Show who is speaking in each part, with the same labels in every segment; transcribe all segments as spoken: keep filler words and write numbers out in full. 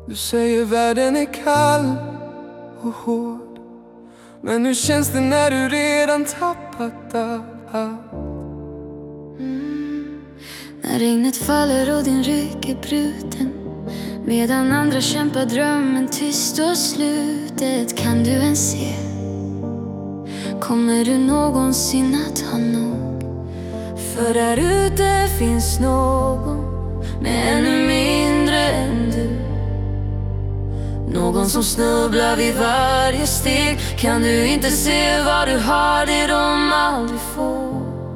Speaker 1: Du säger världen är kall och hård, men hur känns det när du redan tappat allt?
Speaker 2: Mm. När regnet faller och din rygg är bruten, medan andra kämpar drömmen tyst och slutet. Kan du ens se? Kommer du någonsin att ha nog? För där ute finns någon med ännu mindre än du, någon som snubblar vid varje steg. Kan du inte se vad du har, det de aldrig får?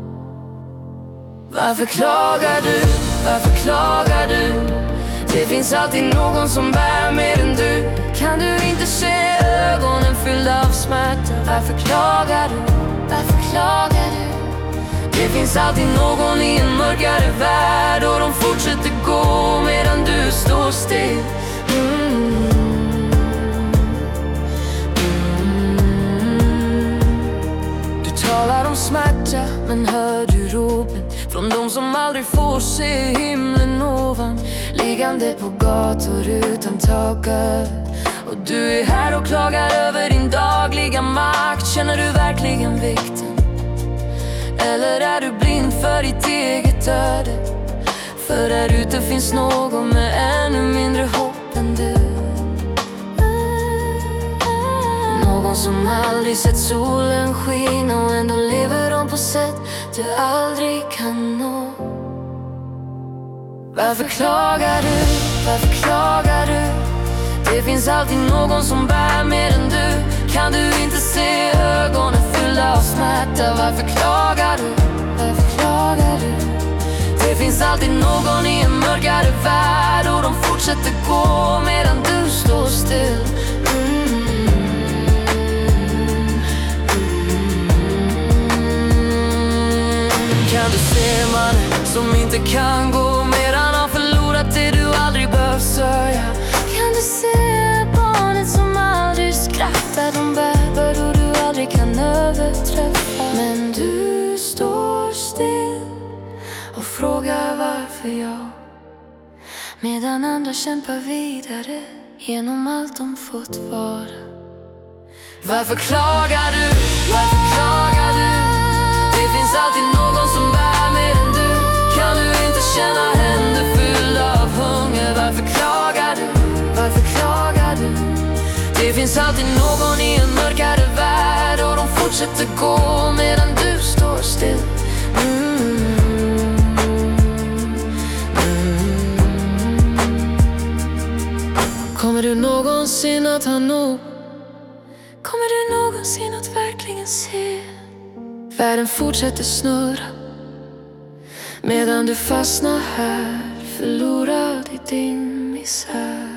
Speaker 2: Varför klagar du? Varför klagar du? Det finns alltid någon som bär mer än du. Kan du inte se ögonen fyllda av smärta? Varför klagar du? Varför klagar du? Det finns alltid någon i en mörkare värld, och de fortsätter gå medan du står still. Mm. Mm. Du talar om smärta, men hör du ropen från de som aldrig får se himlen ovan, liggande på gator utan tak över? Och du är här och klagar över din dagliga makt. Känner du verkligen vikten? Eller är du blind för ditt eget öde? För där ute finns någon med ännu mindre hopp än du, någon som aldrig sett solen skina, och ändå lever de på sätt du aldrig kan nå. Varför klagar du? Varför klagar du? Det finns alltid någon som bär mer än du. Kan du inte se ögonen fyllda av smärta? Varför klagar du? Varför klagar du? Det finns alltid någon i en mörkare värld, och de fortsätter gå medan du står still. Mm. Mm. Kan du se mannen som inte kan gå, medan han förlorat det du aldrig behövt sörja? Kan du se barnet som aldrig skrattar, de bäver och du aldrig kan överträffa? Men du står still och frågar varför jag, medan andra kämpar vidare genom allt de fått vara. Varför klagar du? Varför klagar du? Det finns alltid någon som bär mer än du. Kan du inte känna händer fyllda av hunger? Varför klagar du? Varför klagar du? Det finns alltid någon i en mörkare värld, och de fortsätter gå medan du står still. Mm. Mm. Kommer du någonsin att ha nog? Kommer du någonsin att verkligen se? Världen fortsätter snurra medan du fastnar här, förlorad i din misär.